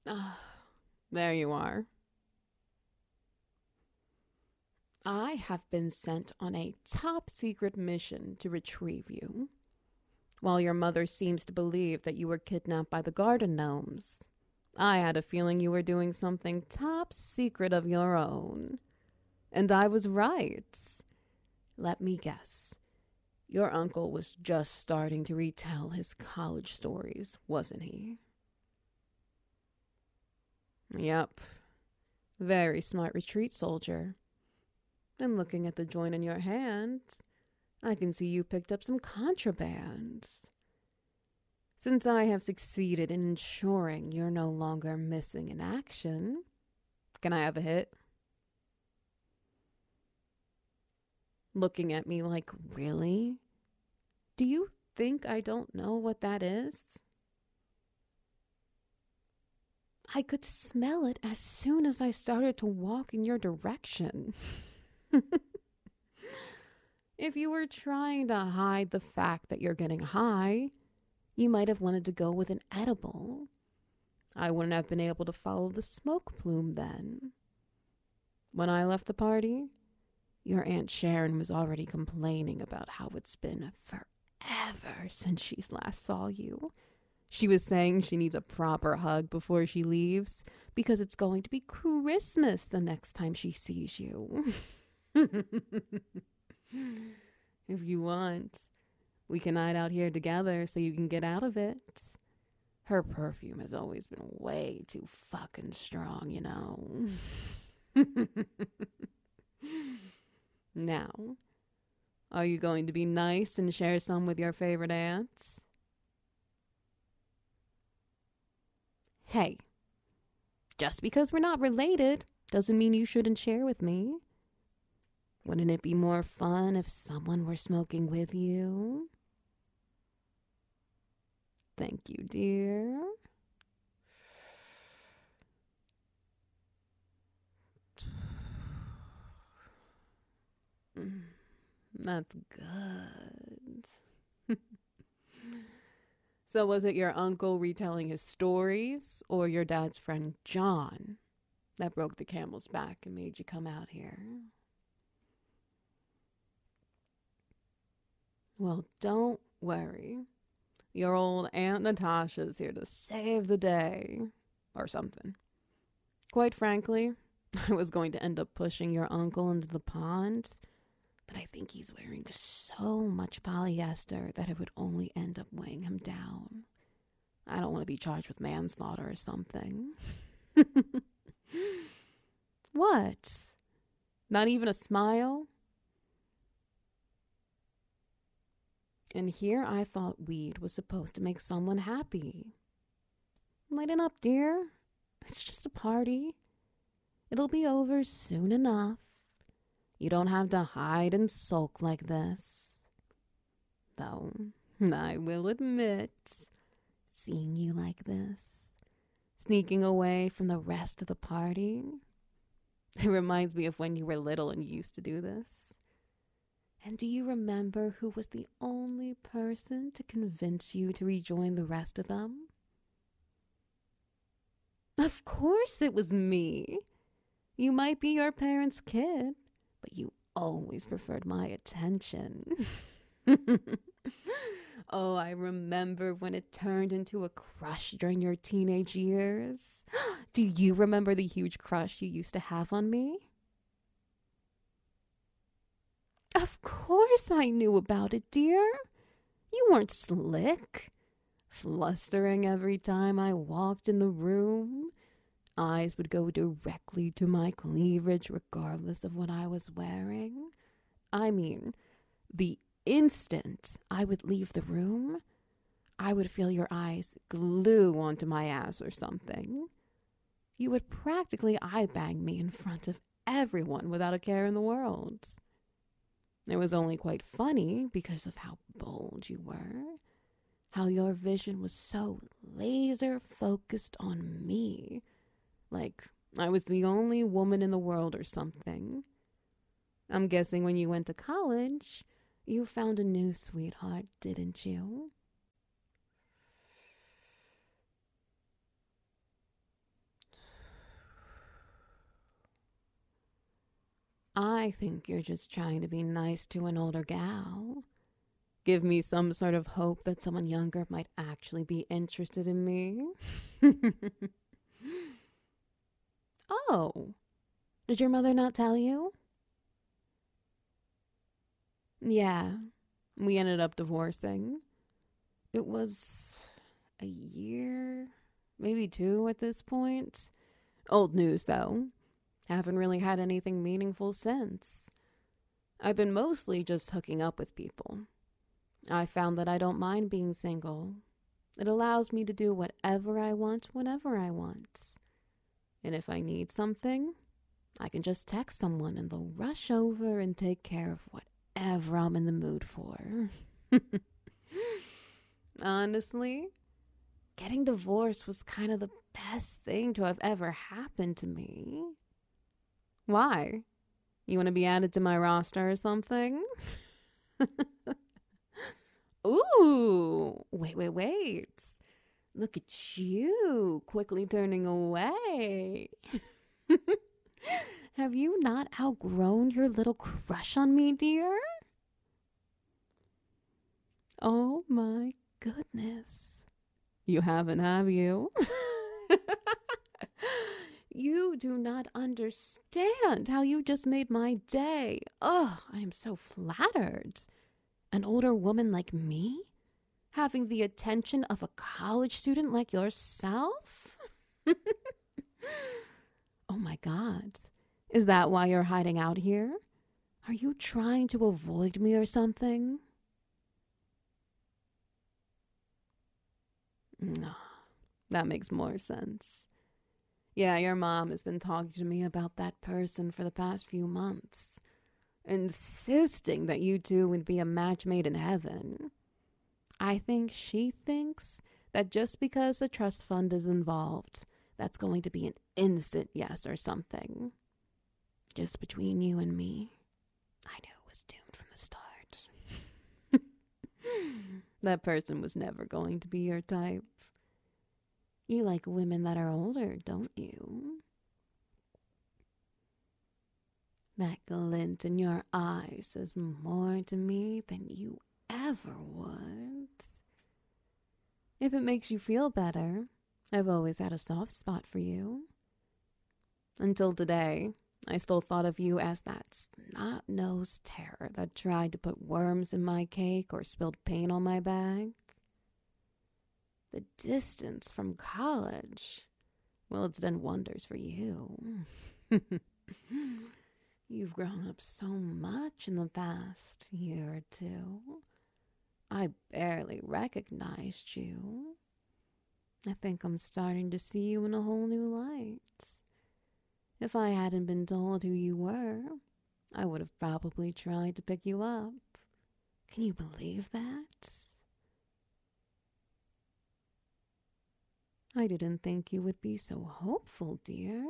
Ah, there you are. I have been sent on a top secret mission to retrieve you, while your mother seems to believe that you were kidnapped by the garden gnomes. I had a feeling you were doing something top secret of your own. And I was right. Let me guess. Your uncle was just starting to retell his college stories, wasn't he? Yep. Very smart retreat soldier. And looking at the joint in your hand, I can see you picked up some contraband. Since I have succeeded in ensuring you're no longer missing in action, can I have a hit? Looking at me like, really? Do you think I don't know what that is? I could smell it as soon as I started to walk in your direction. If you were trying to hide the fact that you're getting high, you might have wanted to go with an edible. I wouldn't have been able to follow the smoke plume then. When I left the party, your Aunt Sharon was already complaining about how it's been forever since she last saw you. She was saying she needs a proper hug before she leaves because it's going to be Christmas the next time she sees you. If you want, we can hide out here together so you can get out of it. Her perfume has always been way too fucking strong, you know. Now, are you going to be nice and share some with your favorite aunts? Hey, just because we're not related doesn't mean you shouldn't share with me. Wouldn't it be more fun if someone were smoking with you? Thank you, dear. That's good. So, was it your uncle retelling his stories or your dad's friend John that broke the camel's back and made you come out here? Well, don't worry. Your old Aunt Natasha's here to save the day. Or something. Quite frankly, I was going to end up pushing your uncle into the pond, but I think he's wearing so much polyester that it would only end up weighing him down. I don't want to be charged with manslaughter or something. What? Not even a smile? And here I thought weed was supposed to make someone happy. Lighten up, dear. It's just a party. It'll be over soon enough. You don't have to hide and sulk like this. Though, I will admit, seeing you like this, sneaking away from the rest of the party, it reminds me of when you were little and you used to do this. And do you remember who was the only person to convince you to rejoin the rest of them? Of course it was me. You might be your parents' kid, but you always preferred my attention. Oh, I remember when it turned into a crush during your teenage years. Do you remember the huge crush you used to have on me? Of course I knew about it, dear. You weren't slick. Flustering every time I walked in the room. Eyes would go directly to my cleavage regardless of what I was wearing. I mean, the instant I would leave the room, I would feel your eyes glue onto my ass or something. You would practically eye bang me in front of everyone without a care in the world. It was only quite funny because of how bold you were, how your vision was so laser focused on me, like I was the only woman in the world or something. I'm guessing when you went to college, you found a new sweetheart, didn't you? I think you're just trying to be nice to an older gal. Give me some sort of hope that someone younger might actually be interested in me. Oh, did your mother not tell you? Yeah, we ended up divorcing. It was a year, maybe two at this point. Old news, though. Haven't really had anything meaningful since. I've been mostly just hooking up with people. I found that I don't mind being single. It allows me to do whatever I want whenever I want. And if I need something, I can just text someone and they'll rush over and take care of whatever I'm in the mood for. Honestly, getting divorced was kind of the best thing to have ever happened to me. Why? You want to be added to my roster or something? Ooh, wait. Look at you, quickly turning away. Have you not outgrown your little crush on me, dear? Oh my goodness. You haven't, have you? You do not understand how you just made my day. Oh, I am so flattered. An older woman like me? Having the attention of a college student like yourself? Oh my God. Is that why you're hiding out here? Are you trying to avoid me or something? No, that makes more sense. Yeah, your mom has been talking to me about that person for the past few months, insisting that you two would be a match made in heaven. I think she thinks that just because the trust fund is involved, that's going to be an instant yes or something. Just between you and me, I knew it was doomed from the start. That person was never going to be your type. You like women that are older, don't you? That glint in your eyes says more to me than you ever would. If it makes you feel better, I've always had a soft spot for you. Until today, I still thought of you as that snot-nosed terror that tried to put worms in my cake or spilled paint on my bag. The distance from college, well, it's done wonders for you. You've grown up so much in the past year or two. I barely recognized you. I think I'm starting to see you in a whole new light. If I hadn't been told who you were, I would have probably tried to pick you up. Can you believe that? I didn't think you would be so hopeful, dear.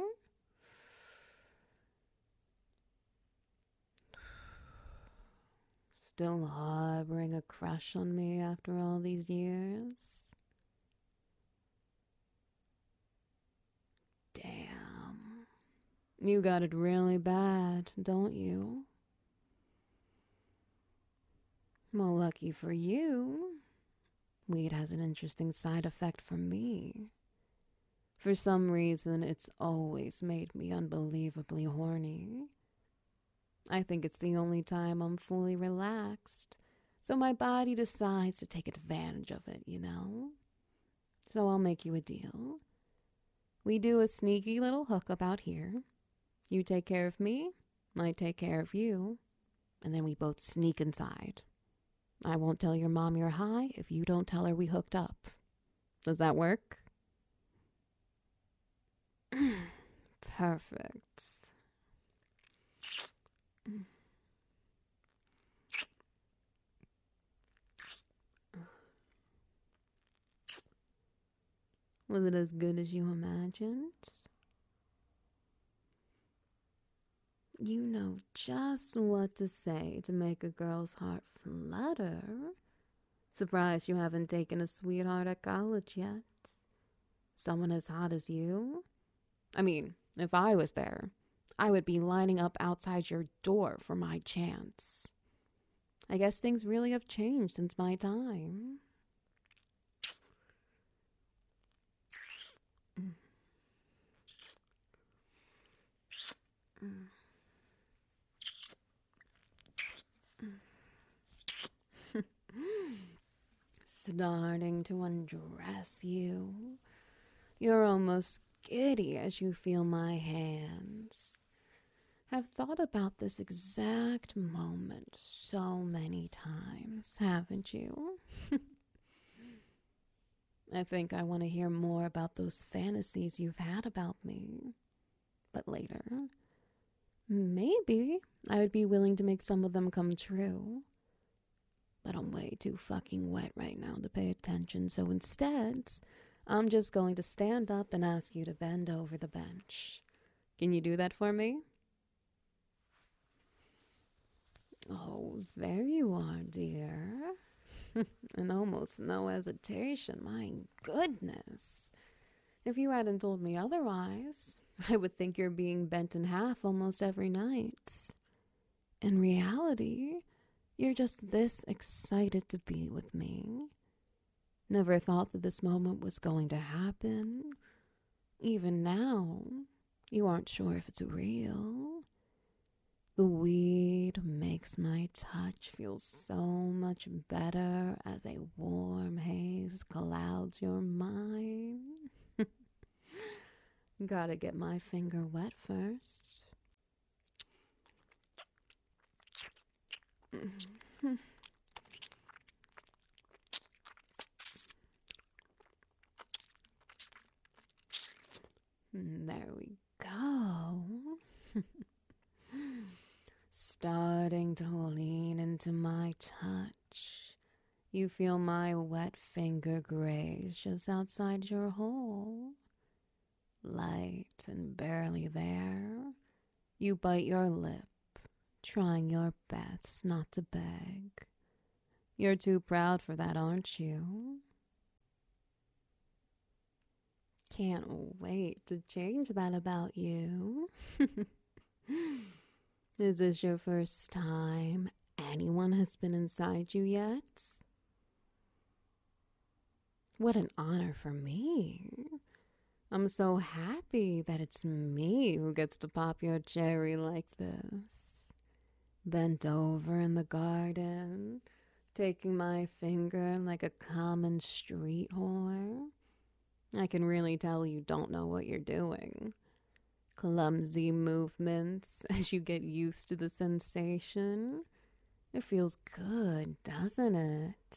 Still harboring a crush on me after all these years? Damn. You got it really bad, don't you? Well, lucky for you, weed has an interesting side effect for me. For some reason, it's always made me unbelievably horny. I think it's the only time I'm fully relaxed, so my body decides to take advantage of it, you know? So I'll make you a deal. We do a sneaky little hookup out here. You take care of me, I take care of you, and then we both sneak inside. I won't tell your mom you're high if you don't tell her we hooked up. Does that work? Perfect. Was it as good as you imagined? You know just what to say to make a girl's heart flutter. Surprised you haven't taken a sweetheart at college yet. Someone as hot as you? I mean, if I was there, I would be lining up outside your door for my chance. I guess things really have changed since my time. Starting to undress you. You're almost giddy as you feel my hands. Have thought about this exact moment so many times, haven't you? I think I want to hear more about those fantasies you've had about me. But later, maybe I would be willing to make some of them come true. But I'm way too fucking wet right now to pay attention, so instead, I'm just going to stand up and ask you to bend over the bench. Can you do that for me? Oh, there you are, dear. And almost no hesitation, my goodness. If you hadn't told me otherwise, I would think you're being bent in half almost every night. In reality, you're just this excited to be with me. Never thought that this moment was going to happen. Even now, you aren't sure if it's real. The weed makes my touch feel so much better as a warm haze clouds your mind. Gotta get my finger wet first. There we go. Starting to lean into my touch. You feel my wet finger graze just outside your hole. Light and barely there. You bite your lip, trying your best not to beg. You're too proud for that, aren't you? Can't wait to change that about you. Is this your first time anyone has been inside you yet? What an honor for me. I'm so happy that it's me who gets to pop your cherry like this. Bent over in the garden, taking my finger like a common street whore. I can really tell you don't know what you're doing. Clumsy movements as you get used to the sensation. It feels good, doesn't it?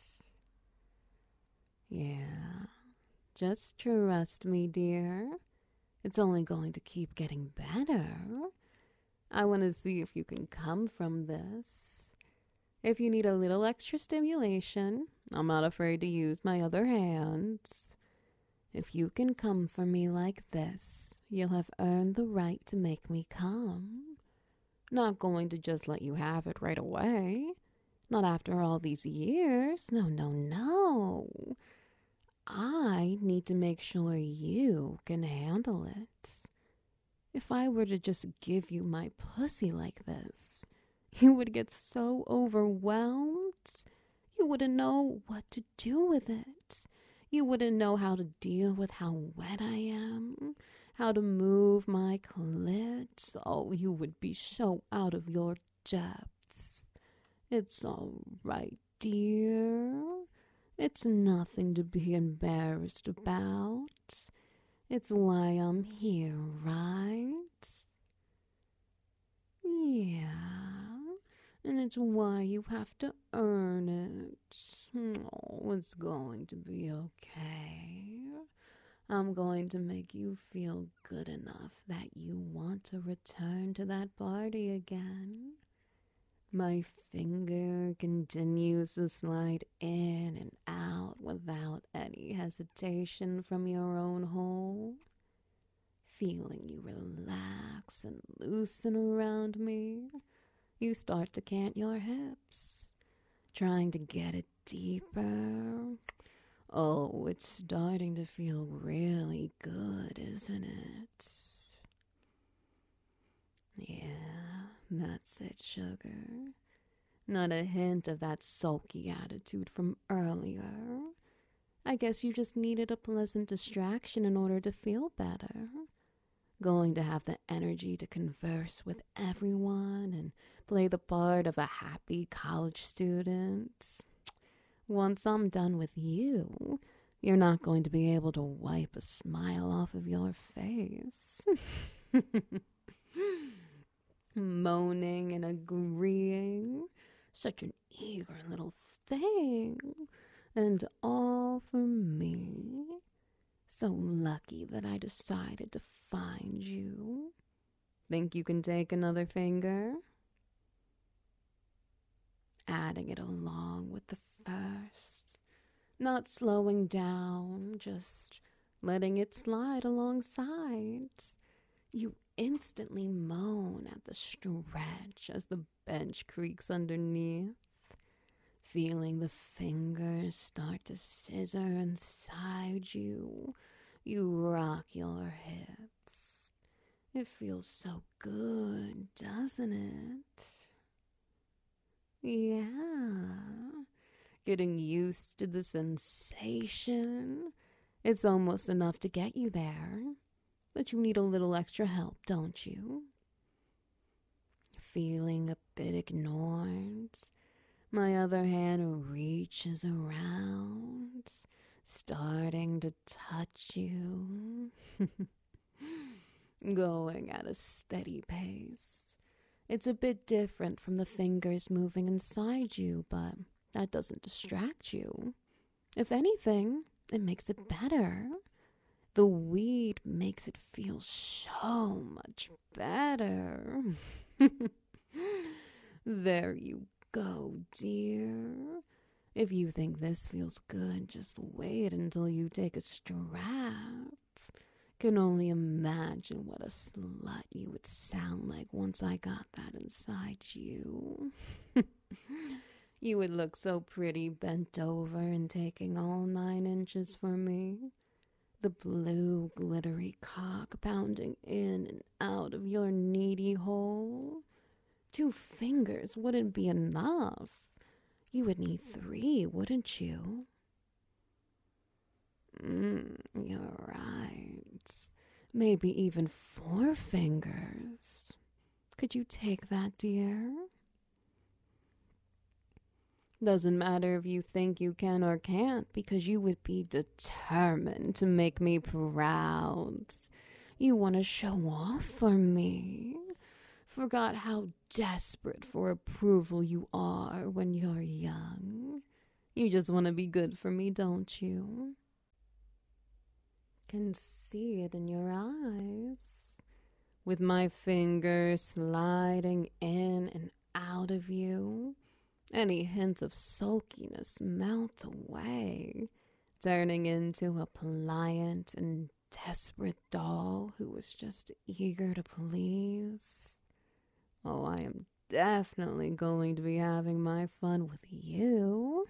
Yeah, just trust me, dear. It's only going to keep getting better. I want to see if you can come from this. If you need a little extra stimulation, I'm not afraid to use my other hands. If you can come for me like this, you'll have earned the right to make me come. Not going to just let you have it right away. Not after all these years. No, no, no. I need to make sure you can handle it. If I were to just give you my pussy like this, you would get so overwhelmed. You wouldn't know what to do with it. You wouldn't know how to deal with how wet I am, how to move my clit. Oh, you would be so out of your depths. It's all right, dear. It's nothing to be embarrassed about. It's why I'm here, right? Yeah. And it's why you have to earn it. Oh, it's going to be okay. I'm going to make you feel good enough that you want to return to that party again. My finger continues to slide in and out without any hesitation from your own hole. Feeling you relax and loosen around me. You start to cant your hips, trying to get it deeper. Oh, it's starting to feel really good, isn't it? Yeah, that's it, sugar. Not a hint of that sulky attitude from earlier. I guess you just needed a pleasant distraction in order to feel better. Going to have the energy to converse with everyone and play the part of a happy college student. Once I'm done with you, you're not going to be able to wipe a smile off of your face. Moaning and agreeing. Such an eager little thing. And all for me. So lucky that I decided to find you. Think you can take another finger? Adding it along with the first. Not slowing down, just letting it slide alongside. You instantly moan at the stretch as the bench creaks underneath, feeling the fingers start to scissor inside you. You rock your hips. It feels so good, doesn't it? Yeah. Getting used to the sensation. It's almost enough to get you there. But you need a little extra help, don't you? Feeling a bit ignored. My other hand reaches around, starting to touch you. Going at a steady pace. It's a bit different from the fingers moving inside you, but that doesn't distract you. If anything, it makes it better. The weed makes it feel so much better. There you go, dear. If you think this feels good, just wait until you take a strap. Can only imagine what a slut you would sound like once I got that inside you. You would look so pretty bent over and taking all 9 inches for me. The blue glittery cock pounding in and out of your needy hole. 2 fingers wouldn't be enough. You would need 3, wouldn't you? You're right. Maybe even 4 fingers. Could you take that, dear? Doesn't matter if you think you can or can't, because you would be determined to make me proud. You want to show off for me. Forgot how desperate for approval you are when you're young. You just want to be good for me, don't you? Can see it in your eyes. With my fingers sliding in and out of you, any hint of sulkiness melt away, turning into a pliant and desperate doll who was just eager to please. Oh, I am definitely going to be having my fun with you.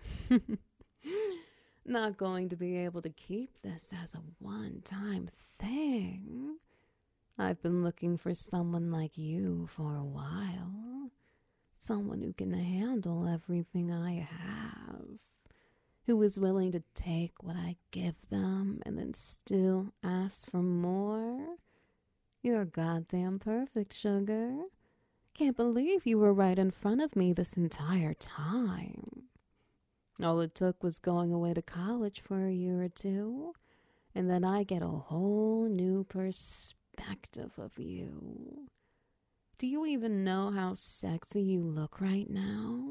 Not going to be able to keep this as a one-time thing. I've been looking for someone like you for a while. Someone who can handle everything I have. Who is willing to take what I give them and then still ask for more. You're goddamn perfect, sugar. Can't believe you were right in front of me this entire time. All it took was going away to college for a year or 2, and then I get a whole new perspective of you. Do you even know how sexy you look right now?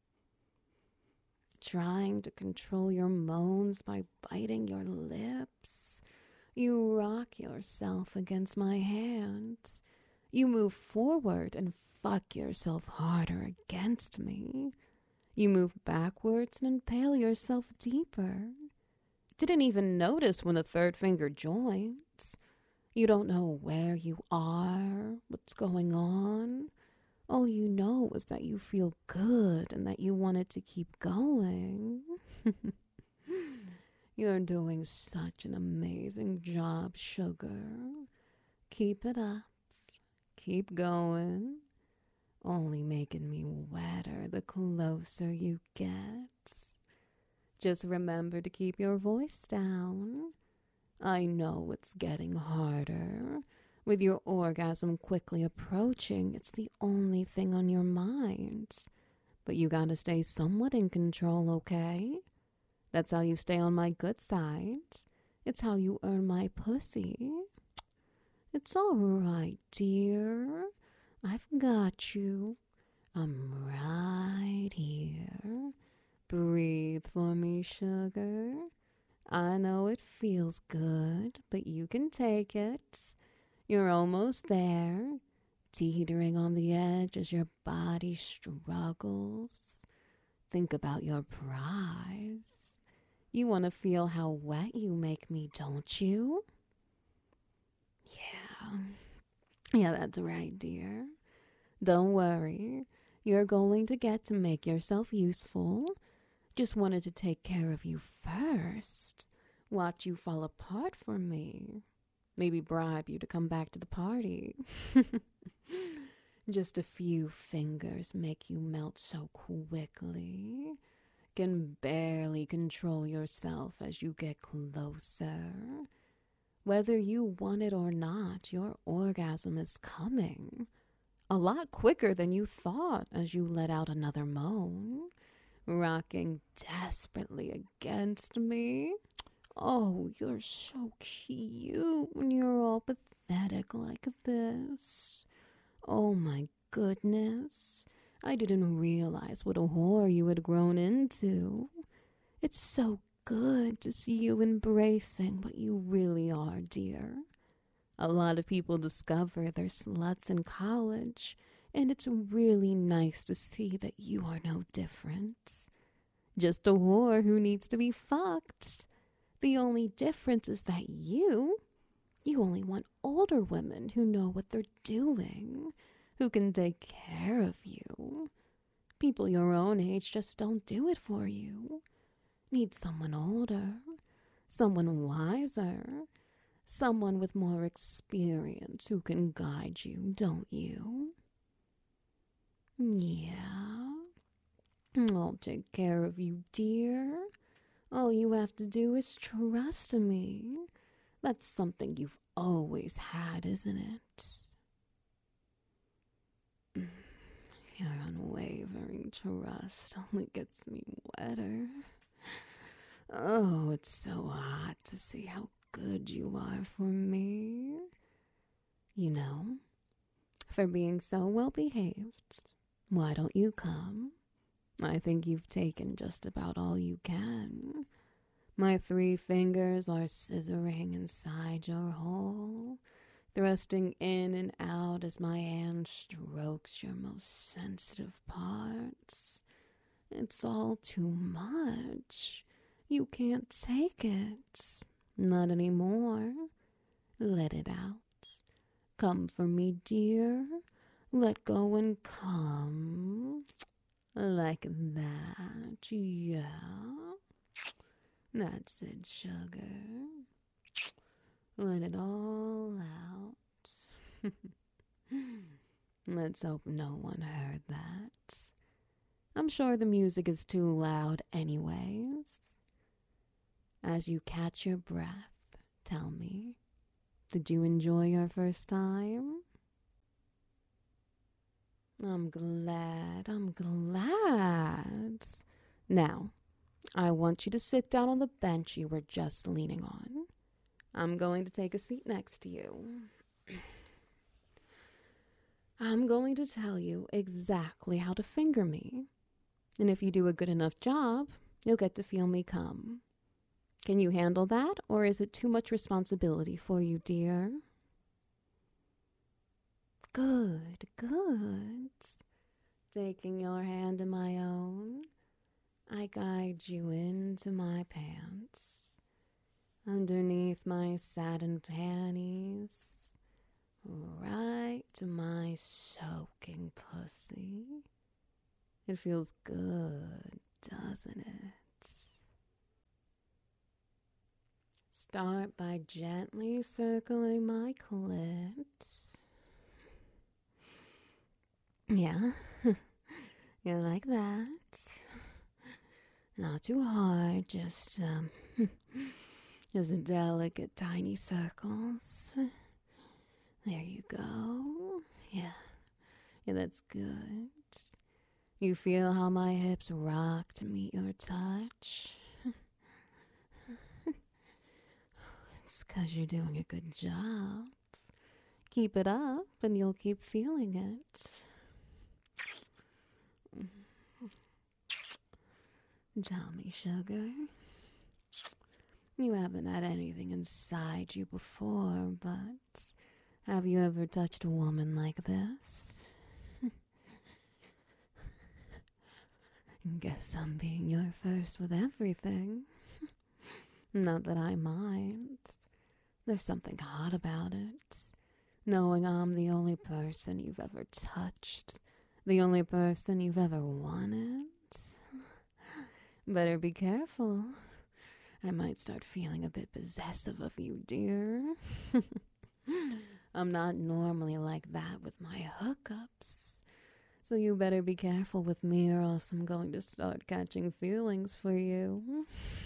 Trying to control your moans by biting your lips. You rock yourself against my hands. You move forward and fuck yourself harder against me. You move backwards and impale yourself deeper. Didn't even notice when the 3rd finger joins. You don't know where you are, what's going on. All you know is that you feel good and that you wanted to keep going. You're doing such an amazing job, sugar. Keep it up. keep going. Only making me wetter the closer you get. Just remember to keep your voice down. I know it's getting harder. With your orgasm quickly approaching, it's the only thing on your mind. But you gotta stay somewhat in control, okay? That's how you stay on my good side. It's how you earn my pussy. It's all right, dear. I've got you. I'm right here. Breathe for me, sugar. I know it feels good, but you can take it. You're almost there, teetering on the edge as your body struggles. Think about your prize. You want to feel how wet you make me, don't you? Yeah, that's right, dear. Don't worry. You're going to get to make yourself useful. Just wanted to take care of you first. Watch you fall apart for me. Maybe bribe you to come back to the party. Just a few fingers make you melt so quickly. Can barely control yourself as you get closer. Whether you want it or not, your orgasm is coming. A lot quicker than you thought as you let out another moan, rocking desperately against me. Oh, you're so cute when you're all pathetic like this. Oh my goodness. I didn't realize what a whore you had grown into. It's so good to see you embracing what you really are, dear. A lot of people discover they're sluts in college, and it's really nice to see that you are no different. Just a whore who needs to be fucked. The only difference is that you only want older women who know what they're doing, who can take care of you. People your own age just don't do it for you. Need someone older, someone wiser, someone with more experience who can guide you, don't you? Yeah. I'll take care of you, dear. All you have to do is trust me. That's something you've always had, isn't it? Your unwavering trust only gets me wetter. Oh, it's so hot to see how good you are for me. You know, for being so well behaved, why don't you come? I think you've taken just about all you can. My 3 fingers are scissoring inside your hole, thrusting in and out as my hand strokes your most sensitive parts. It's all too much. You can't take it. Not anymore. Let it out. Come for me, dear. Let go and come. Like that, yeah. That's it, sugar. Let it all out. Let's hope no one heard that. I'm sure the music is too loud anyways. As you catch your breath, tell me, did you enjoy your first time? I'm glad. Now, I want you to sit down on the bench you were just leaning on. I'm going to take a seat next to you. I'm going to tell you exactly how to finger me. And if you do a good enough job, you'll get to feel me come. Can you handle that, or is it too much responsibility for you, dear? Good. Taking your hand in my own, I guide you into my pants, underneath my satin panties, right to my soaking pussy. It feels good, doesn't it? Start by gently circling my clit. Yeah. You like that? Not too hard, just delicate tiny circles. There you go. Yeah. Yeah, that's good. You feel how my hips rock to meet your touch? It's 'cause you're doing a good job. Keep it up and you'll keep feeling it. Tell me, sugar. You haven't had anything inside you before, but have you ever touched a woman like this? Guess I'm being your first with everything. Not that I mind. There's something hot about it. Knowing I'm the only person you've ever touched. The only person you've ever wanted. Better be careful. I might start feeling a bit possessive of you, dear. I'm not normally like that with my hookups. So you better be careful with me or else I'm going to start catching feelings for you.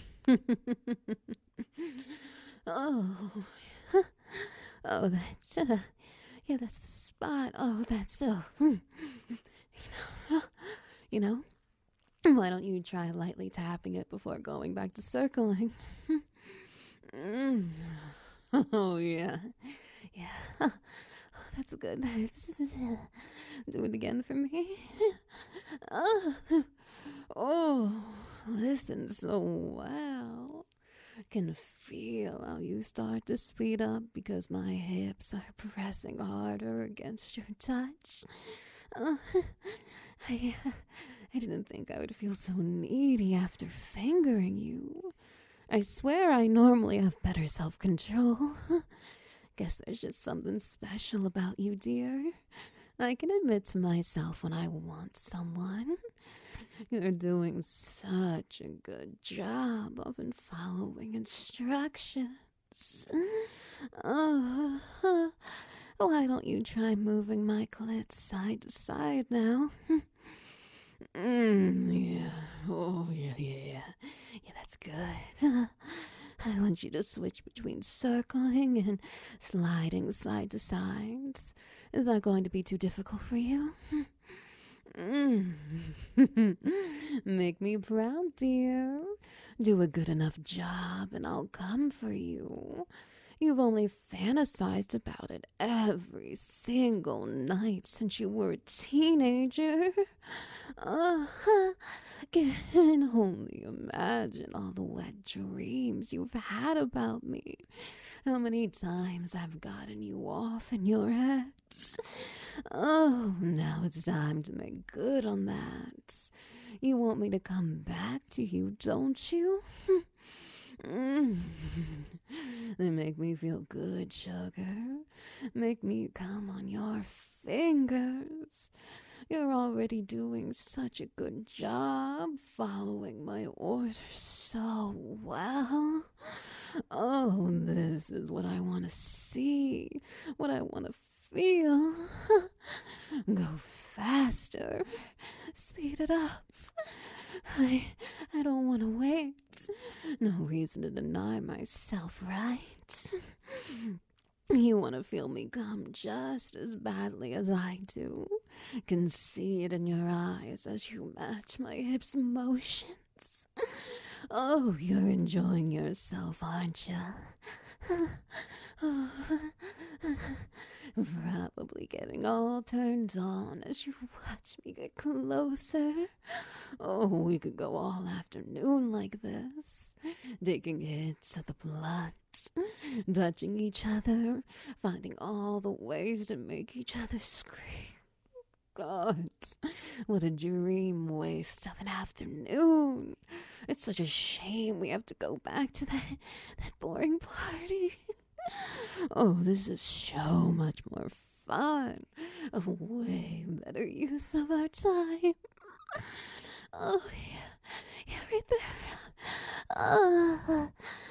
Oh. Oh, that's the spot. Oh, that's so. You know, why don't you try lightly tapping it before going back to circling? Oh, yeah. Yeah. Oh, that's good. Do it again for me. Oh, listen so well. Can feel how you start to speed up because my hips are pressing harder against your touch. I didn't think I would feel so needy after fingering you. I swear I normally have better self-control. Guess there's just something special about you, dear. I can admit to myself when I want someone. You're doing such a good job of following instructions. Why don't you try moving my clit side to side now? Yeah. Oh, yeah. Yeah, that's good. I want you to switch between circling and sliding side to side. Is that going to be too difficult for you? Make me proud, dear. Do a good enough job and I'll come for you. You've only fantasized about it every single night since you were a teenager. Can only imagine all the wet dreams you've had about me. How many times I've gotten you off in your head. Oh, now it's time to make good on that. You want me to come back to you, don't you? They make me feel good, sugar. Make me come on your fingers. You're already doing such a good job following my orders so well. Oh, this is what I want to see, what I want to feel. Go faster. Speed it up. I don't want to wait. No reason to deny myself, right? You want to feel me come just as badly as I do. Can see it in your eyes as you match my hips' motions. Oh, you're enjoying yourself, aren't you? Probably getting all turned on as you watch me get closer. Oh, we could go all afternoon like this, taking hits of the blunt, touching each other, finding all the ways to make each other scream. God, what a dream waste of an afternoon. It's such a shame we have to go back to that boring party. Oh, this is so much more fun. A way better use of our time. Oh, yeah, right there.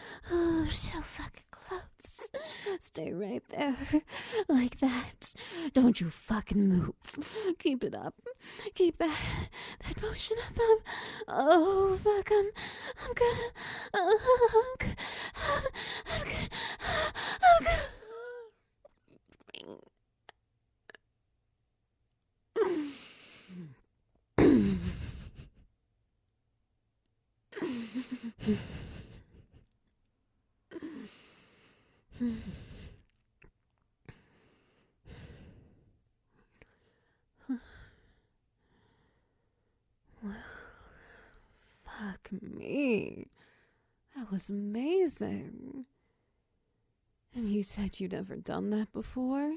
Oh, so fucking close. Stay right there, like that. Don't you fucking move. Keep it up. Keep that motion up. Oh, fuck. I'm gonna. I'm Fuck me. That was amazing. And you said you'd never done that before?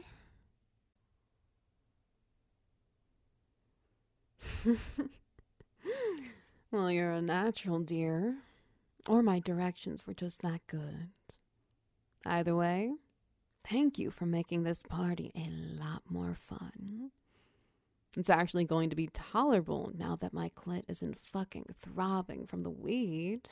Well, you're a natural, dear. Or my directions were just that good. Either way, thank you for making this party a lot more fun. It's actually going to be tolerable now that my clit isn't fucking throbbing from the weed.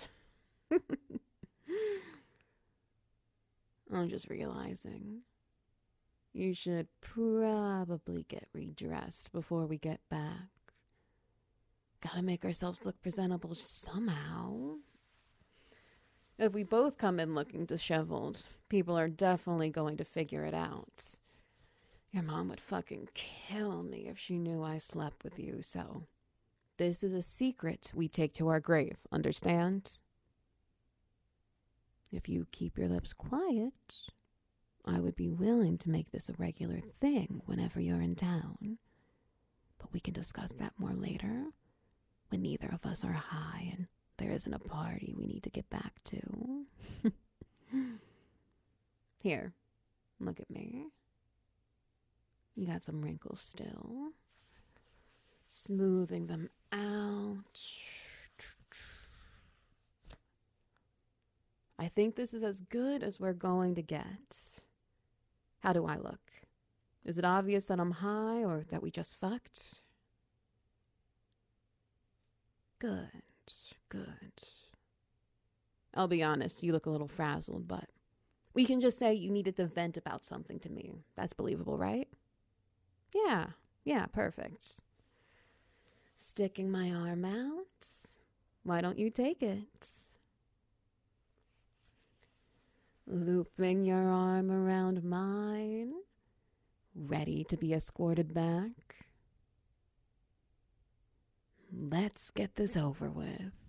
I'm just realizing you should probably get redressed before we get back. Gotta make ourselves look presentable somehow. If we both come in looking disheveled, people are definitely going to figure it out. Your mom would fucking kill me if she knew I slept with you, so this is a secret we take to our grave, understand? If you keep your lips quiet, I would be willing to make this a regular thing whenever you're in town. But we can discuss that more later, when neither of us are high and there isn't a party we need to get back to. Here, look at me. You got some wrinkles still. Smoothing them out. I think this is as good as we're going to get. How do I look? Is it obvious that I'm high or that we just fucked? Good. I'll be honest, you look a little frazzled, but we can just say you needed to vent about something to me. That's believable, right? Yeah, perfect. Sticking my arm out. Why don't you take it? Looping your arm around mine. Ready to be escorted back. Let's get this over with.